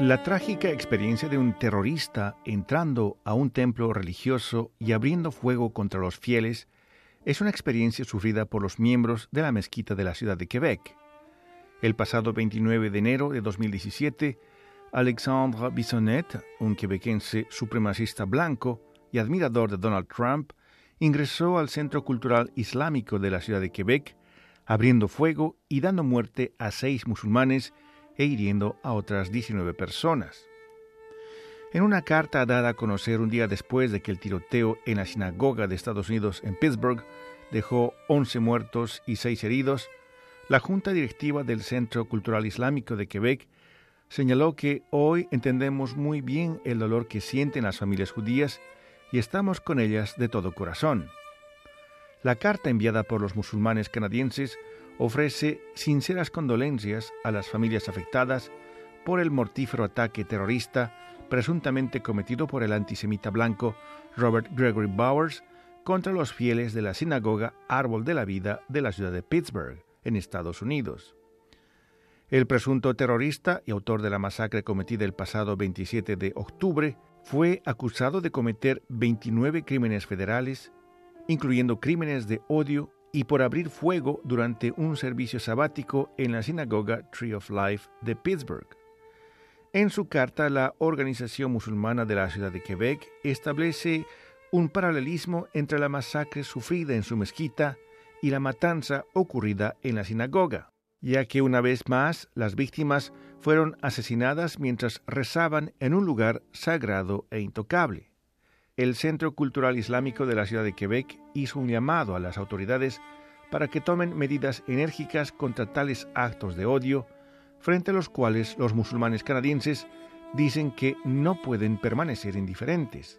La trágica experiencia de un terrorista entrando a un templo religioso y abriendo fuego contra los fieles es una experiencia sufrida por los miembros de la mezquita de la ciudad de Quebec. El pasado 29 de enero de 2017, Alexandre Bissonnette, un quebequense supremacista blanco y admirador de Donald Trump, ingresó al Centro Cultural Islámico de la ciudad de Quebec, abriendo fuego y dando muerte a 6 musulmanes e hiriendo a otras 19 personas. En una carta dada a conocer un día después de que el tiroteo en la sinagoga de Estados Unidos en Pittsburgh dejó 11 muertos y 6 heridos, la Junta Directiva del Centro Cultural Islámico de Quebec señaló que hoy entendemos muy bien el dolor que sienten las familias judías y estamos con ellas de todo corazón. La carta enviada por los musulmanes canadienses ofrece sinceras condolencias a las familias afectadas por el mortífero ataque terrorista presuntamente cometido por el antisemita blanco Robert Gregory Bowers contra los fieles de la sinagoga Árbol de la Vida de la ciudad de Pittsburgh, en Estados Unidos. El presunto terrorista y autor de la masacre cometida el pasado 27 de octubre fue acusado de cometer 29 crímenes federales, incluyendo crímenes de odio y por abrir fuego durante un servicio sabático en la sinagoga Tree of Life de Pittsburgh. En su carta, la Organización Musulmana de la Ciudad de Quebec establece un paralelismo entre la masacre sufrida en su mezquita y la matanza ocurrida en la sinagoga, ya que una vez más las víctimas fueron asesinadas mientras rezaban en un lugar sagrado e intocable. El Centro Cultural Islámico de la Ciudad de Quebec hizo un llamado a las autoridades para que tomen medidas enérgicas contra tales actos de odio, frente a los cuales los musulmanes canadienses dicen que no pueden permanecer indiferentes.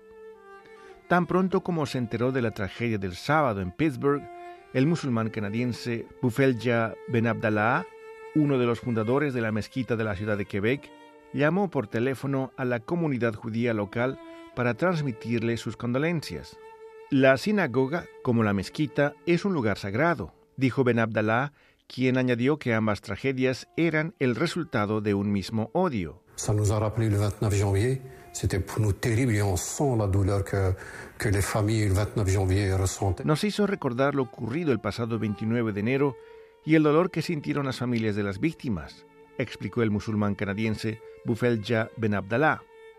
Tan pronto como se enteró de la tragedia del sábado en Pittsburgh, el musulmán canadiense Boufelja Ben Abdallah, uno de los fundadores de la mezquita de la Ciudad de Quebec, llamó por teléfono a la comunidad judía local para transmitirle sus condolencias. La sinagoga, como la mezquita, es un lugar sagrado, dijo Ben Abdallah, quien añadió que ambas tragedias eran el resultado de un mismo odio. Ça nous a rappelé le 29 janvier. C'était pour nous terrible et on sent la douleur que les familles le 29 janvier ressentent. Nos hizo recordar lo ocurrido el pasado 29 de enero y el dolor que sintieron las familias de las víctimas, explicó el musulmán canadiense Boufelja Ben Abdallah.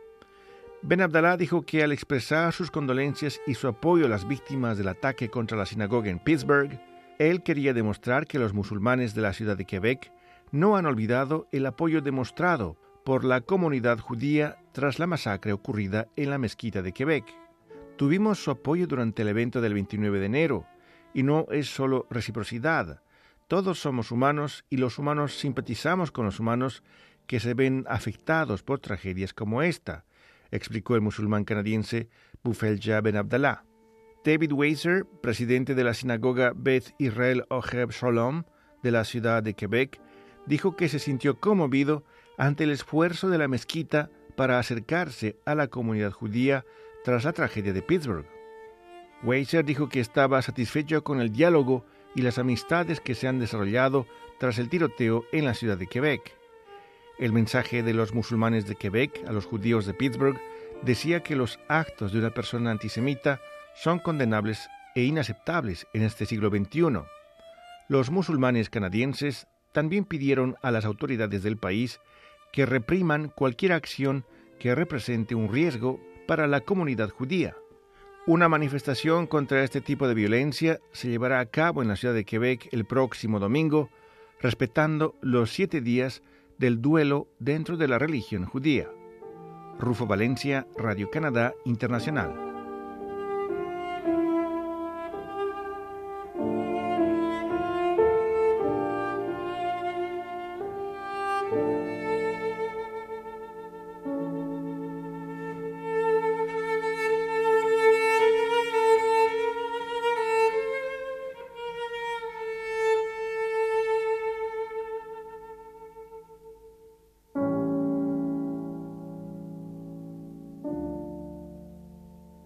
Ben Abdallah dijo que al expresar sus condolencias y su apoyo a las víctimas del ataque contra la sinagoga en Pittsburgh, él quería demostrar que los musulmanes de la ciudad de Quebec no han olvidado el apoyo demostrado por la comunidad judía tras la masacre ocurrida en la mezquita de Quebec. Tuvimos su apoyo durante el evento del 29 de enero, y no es solo reciprocidad. Todos somos humanos y los humanos simpatizamos con los humanos que se ven afectados por tragedias como esta, explicó el musulmán canadiense Boufelja Ben Abdallah. David Weiser, presidente de la sinagoga Beth Israel Oheb Sholom de la ciudad de Quebec, dijo que se sintió conmovido ante el esfuerzo de la mezquita para acercarse a la comunidad judía tras la tragedia de Pittsburgh. Weiser dijo que estaba satisfecho con el diálogo y las amistades que se han desarrollado tras el tiroteo en la ciudad de Quebec. El mensaje de los musulmanes de Quebec a los judíos de Pittsburgh decía que los actos de una persona antisemita son condenables e inaceptables en este siglo XXI. Los musulmanes canadienses también pidieron a las autoridades del país que repriman cualquier acción que represente un riesgo para la comunidad judía. Una manifestación contra este tipo de violencia se llevará a cabo en la ciudad de Quebec el próximo domingo, respetando los 7 días del duelo dentro de la religión judía. Rufo Valencia, Radio Canadá Internacional.